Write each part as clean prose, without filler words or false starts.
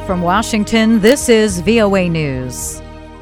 From Washington, this is VOA News.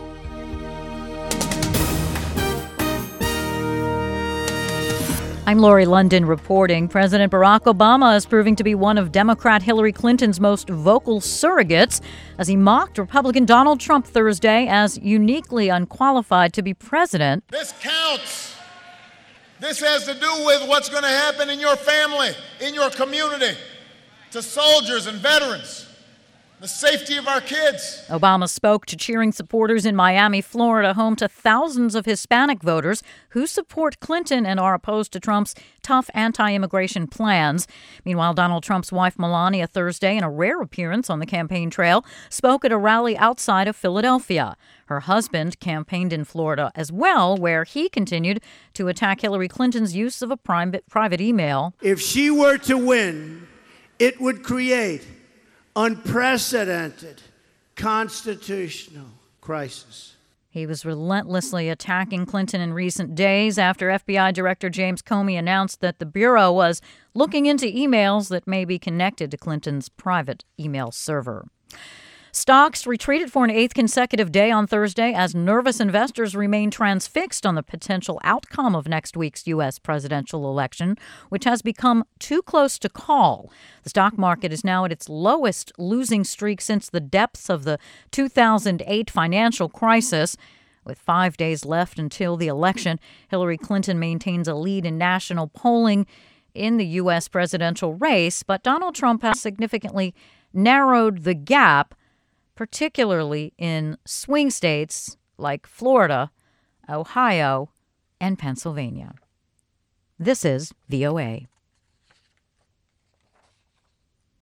I'm Lori London reporting. President Barack Obama is proving to be one of Democrat Hillary Clinton's most vocal surrogates as he mocked Republican Donald Trump Thursday as uniquely unqualified to be president. This counts. This has to do with what's going to happen in your family, in your community, to soldiers and veterans. The safety of our kids. Obama spoke to cheering supporters in Miami, Florida, home to thousands of Hispanic voters who support Clinton and are opposed to Trump's tough anti-immigration plans. Meanwhile, Donald Trump's wife, Melania, Thursday, in a rare appearance on the campaign trail, spoke at a rally outside of Philadelphia. Her husband campaigned in Florida as well, where he continued to attack Hillary Clinton's use of a private email. If she were to win, it would create unprecedented constitutional crisis. He was relentlessly attacking Clinton in recent days after FBI Director James Comey announced that the Bureau was looking into emails that may be connected to Clinton's private email server. Stocks retreated for an eighth consecutive day on Thursday as nervous investors remain transfixed on the potential outcome of next week's U.S. presidential election, which has become too close to call. The stock market is now at its lowest losing streak since the depths of the 2008 financial crisis. With 5 days left until the election, Hillary Clinton maintains a lead in national polling in the U.S. presidential race, but Donald Trump has significantly narrowed the gap, particularly in swing states like Florida, Ohio, and Pennsylvania. This is VOA.